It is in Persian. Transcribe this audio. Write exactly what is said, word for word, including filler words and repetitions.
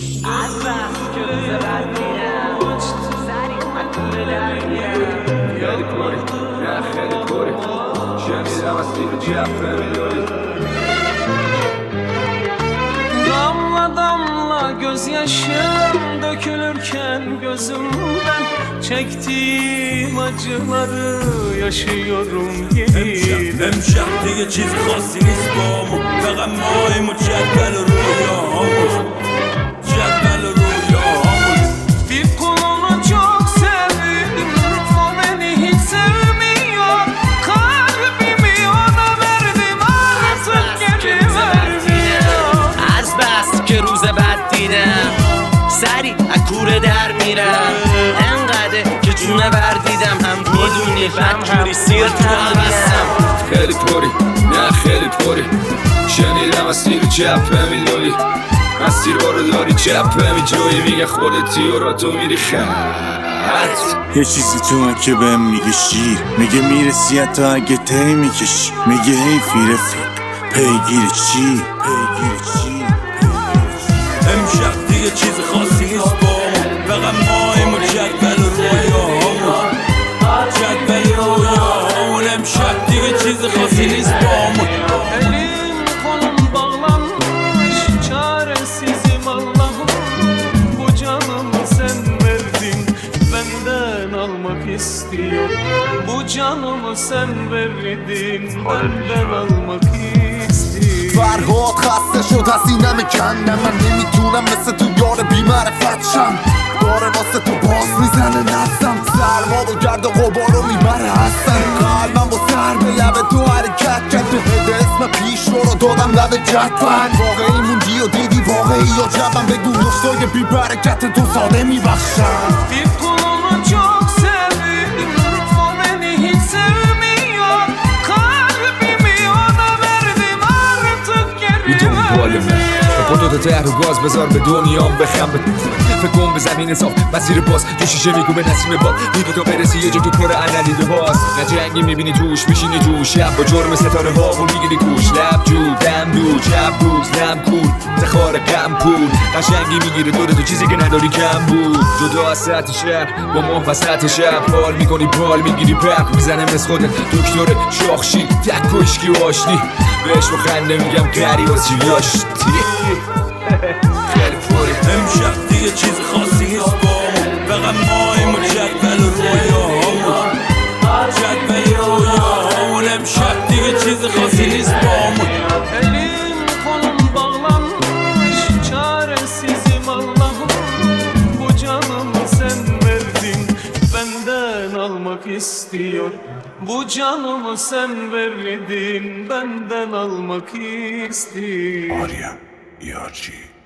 از بس که روز بعد میرم سریع من کوره در میرم خیلی پری نه خیلی پری شنیدم از تیر جفه میداری Damla damla gözyaşım dökülürken gözümden çektiğim acıları yaşıyorum yeniden. امشب دیگه چیز خاصی نیست بامون فقط ماهیم و جدول رویاهامون جدول رویاهامون Bir kulunu çok sevdim o beni hiç sevmiyor kalbimi ona verdim artık geri vermiyor. از بس که روز بعد دیدم سریع از کوره در میرم انقدر که جونه بردیدم هم میدونی بدجوری سیر تو بستم خیلی پری نه خیلی پری شنیدم از تیر جفه میداری از تیر بارو داری جفه میجوی میگه خودتی و را تو میری خط یه چیزی تو من که بهم میگه شیر میگه میرسی حتی اگه تی میکشی میگه حیفی رفیق پیگیر چی پیگیر چی امشب دیگه چیز خاصی نیست بامون فقط ماهیم و جدول رویاهامون جدول رویاهامون امشب دیگه چیز خاصی نیست بامون Elim kolum bağlanmış çaresizim Allah'ım bu canımı sen verdin benden almak istiyor bu canımı sen verdin benden almak istiyor فرهاد خسته شد از این همه کنده من نمیتونم مثل تو یار بیمعرفت شم داره واسه تو باز میزنه نفسم سرما و گرد و غبارو میبره هستن قلبم با سر به لب تو حرکت کرد به هده اسم پیش رو رو دادم لب جدول واقعی موندی و دیدی واقعی یا جبم بگو نشتای بی برکت تو ساده میبخشم Bir kulunu çok sevdim o beni hiç sevmiyor kalbimi ona verdim artık geri میدونی بالمه vermiyor. پتوت ته رو گاز بذار به دنیام بخم فکر کن به زمین صاف مسیر باز تو شیشه میگو به نسیم باد میدو تا برسی یه جا تو پر انلی به باز نه جنگی میبینی توش میشینی توش شب با جرم ستاره ها و میگیری کوش لب جو دم دو چپ روز نم کور تخار غم پول قشنگی میگیره دور تو چیزی که نداری کم بود جدا از سطح شهر با ماه وسط شب حال میکنی بال میگیری برق میزنه مثل خودت دکتر شاخشی تک کشکی و آشنی بهش بخنده میگم گری واسه یاشتی خیلی پری امشب دیگه چیز خاصی نیست بامون فقط ماهیم و جدول رویاهامون جدول رویاهامون امشب دیگه چیز خاصی نیست بامون Elim kolum bağlanmış çaresizim Allah'ım bu canımı sen verdin benden almak istiyor bu canımı sen verdin benden almak istiyor آریا یارچی